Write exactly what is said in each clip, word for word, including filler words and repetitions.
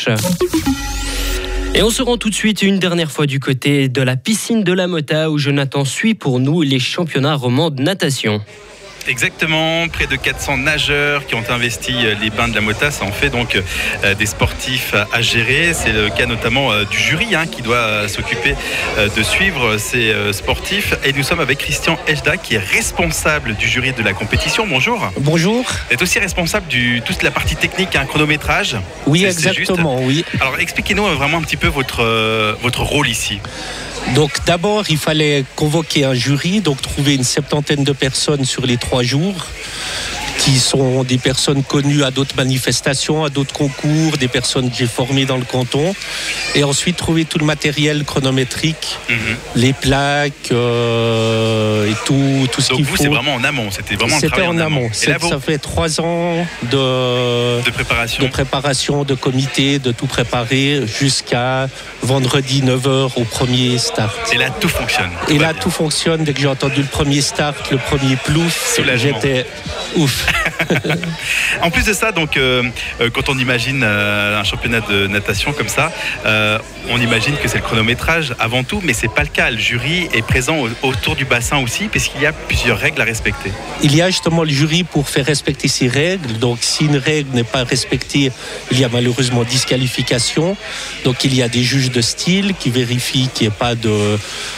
match. Et on se rend tout de suite une dernière fois du côté de la piscine de la Mota où Jonathan suit pour nous les championnats romans de natation. Exactement, près de quatre cents nageurs qui ont investi les bains de la Mota. Ça en fait donc euh, des sportifs à gérer. C'est le cas notamment euh, du jury hein, qui doit euh, s'occuper euh, de suivre ces euh, sportifs. Et nous sommes avec Christian Ejda qui est responsable du jury de la compétition. Bonjour. Bonjour. Vous êtes aussi responsable de toute la partie technique, un chronométrage. Oui, c'est, exactement, c'est oui. Alors expliquez-nous vraiment un petit peu votre, euh, votre rôle ici. Donc d'abord, il fallait convoquer un jury, donc trouver une septantaine de personnes sur les trois jours, qui sont des personnes connues à d'autres manifestations, à d'autres concours, des personnes que j'ai formées dans le canton. Et ensuite, trouver tout le matériel chronométrique, mmh. les plaques euh, et tout, tout ce Donc qu'il vous, faut. c'est vraiment en amont, c'était vraiment c'était un travail en, en amont. amont. C'est, là, vous... Ça fait trois ans de, de, préparation. de préparation, de comité, de tout préparer jusqu'à vendredi neuf heures au premier start. Et là, tout fonctionne. Tout et là, bien. tout fonctionne. Dès que j'ai entendu le premier start, le premier plouf, Soulagement. J'étais ouf. En plus de ça, donc, euh, quand on imagine euh, un championnat de natation comme ça, euh, on imagine que c'est le chronométrage avant tout, mais c'est pas le cas. Le jury est présent au, autour du bassin aussi, puisqu'il y a plusieurs règles à respecter. Il y a justement le jury pour faire respecter ces règles. Donc, si une règle n'est pas respectée, il y a malheureusement disqualification. Donc, il y a des juges de style qui vérifient qu'il n'y ait pas de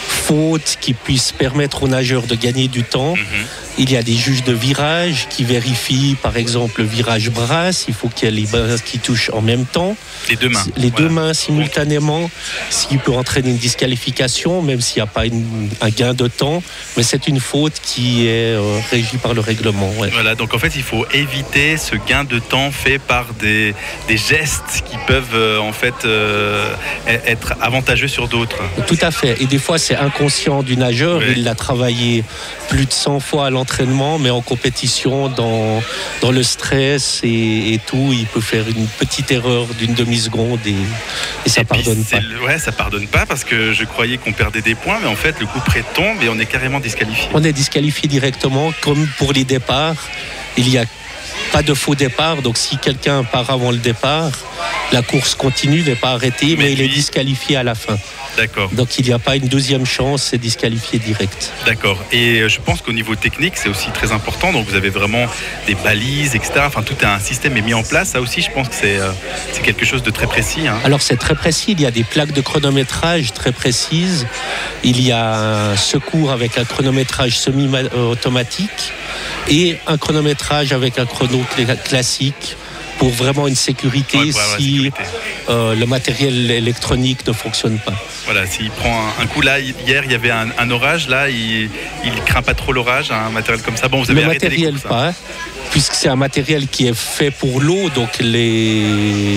faute qui puisse permettre aux nageurs de gagner du temps. Mm-hmm. Il y a des juges de virage qui vérifient, par exemple, le virage brasse. Il faut qu'il y ait les mains qui touchent en même temps. Les deux mains. Les voilà. deux mains simultanément, ce qui peut entraîner une disqualification, même s'il n'y a pas une, un gain de temps. Mais c'est une faute qui est euh, régie par le règlement. Ouais. Voilà, donc en fait, il faut éviter ce gain de temps fait par des, des gestes qui peuvent euh, en fait euh, être avantageux sur d'autres. Tout à fait. Et des fois, c'est inconscient du nageur. Oui. Il l'a travaillé plus de cent fois à l'entraînement, mais en compétition, dans, dans le stress et, et tout, il peut faire une petite erreur d'une demi-seconde et, et ça et pardonne pas. Le, ouais, ça pardonne pas parce que je croyais qu'on perdait des points, mais en fait, le coup près tombe et on est carrément disqualifié. On est disqualifié directement, comme pour les départs. Il y a pas de faux départ, donc si quelqu'un part avant le départ, la course continue, n'est pas arrêtée, mais, mais il lui... est disqualifié à la fin. D'accord. Donc il n'y a pas une deuxième chance, c'est disqualifié direct. D'accord. Et je pense qu'au niveau technique, c'est aussi très important. Donc vous avez vraiment des balises, et cetera. Enfin, tout un système est mis en place. Ça aussi, je pense que c'est, euh, c'est quelque chose de très précis. Hein. Alors c'est très précis. Il y a des plaques de chronométrage très précises. Il y a un secours avec un chronométrage semi-automatique et un chronométrage avec un chrono classique. Pour vraiment une sécurité ouais, si sécurité. Euh, le matériel électronique ne fonctionne pas. Voilà, s'il prend un, un coup là, hier il y avait un, un orage, là il ne craint pas trop l'orage, un matériel comme ça. Bon, vous avez le arrêté matériel les courses, pas, hein. Puisque c'est un matériel qui est fait pour l'eau, donc les,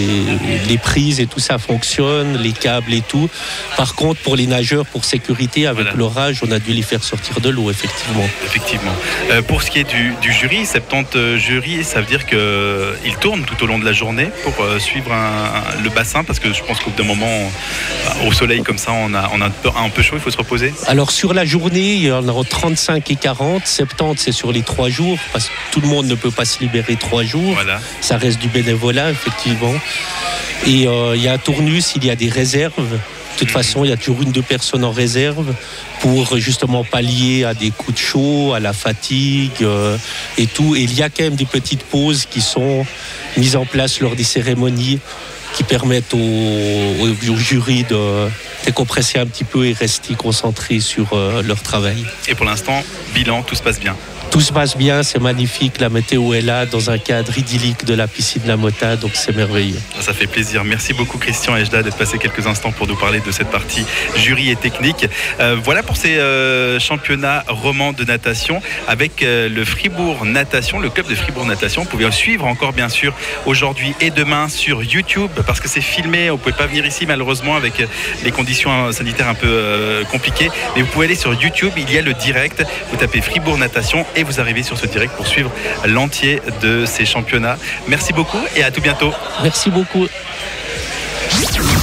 les prises et tout ça fonctionne, les câbles et tout. Par contre, pour les nageurs, pour sécurité, avec voilà. l'orage, on a dû les faire sortir de l'eau, effectivement. Effectivement. Euh, pour ce qui est du, du jury, soixante-dix jurys, ça veut dire qu'ils tournent tout au long de la journée pour euh, suivre un, un, le bassin, parce que je pense qu'au bout d'un moment, au soleil comme ça, on a, on a un, peu, un peu chaud, il faut se reposer. Alors sur la journée, il y en a trente-cinq et quarante, soixante-dix c'est sur les trois jours, parce que tout le monde ne peut pas se libérer trois jours. Voilà. Ça reste du bénévolat, effectivement. Et euh, il y a un tournus, il y a des réserves. De toute mmh. façon, il y a toujours une, deux personnes en réserve pour justement pallier à des coups de chaud, à la fatigue euh, et tout. Et il y a quand même des petites pauses qui sont mises en place lors des cérémonies qui permettent au, au, au jury de décompresser un petit peu et rester concentrés sur euh, leur travail. Et pour l'instant, bilan, tout se passe bien. Tout se passe bien, c'est magnifique, la météo est là dans un cadre idyllique de la piscine de la Mota, donc c'est merveilleux. Ça fait plaisir. Merci beaucoup Christian Ejda d'être passé quelques instants pour nous parler de cette partie jury et technique. Euh, voilà pour ces euh, championnats romans de natation avec euh, le Fribourg Natation, le club de Fribourg Natation. Vous pouvez suivre encore bien sûr aujourd'hui et demain sur YouTube parce que c'est filmé, on ne pouvait pas venir ici malheureusement avec les conditions sanitaires un peu euh, compliquées, mais vous pouvez aller sur YouTube, il y a le direct, vous tapez Fribourg Natation et vous arrivez sur ce direct pour suivre l'entier de ces championnats. Merci beaucoup et à tout bientôt. Merci beaucoup.